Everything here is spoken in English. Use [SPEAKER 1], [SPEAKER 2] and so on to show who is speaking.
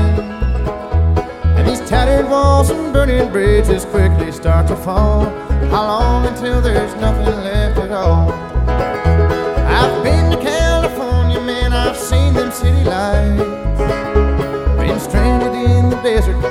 [SPEAKER 1] land. And these tattered walls and burning bridges quickly start to fall. How long until there's nothing left at all? I've been to California, man, I've seen them city lights. Been stranded in the desert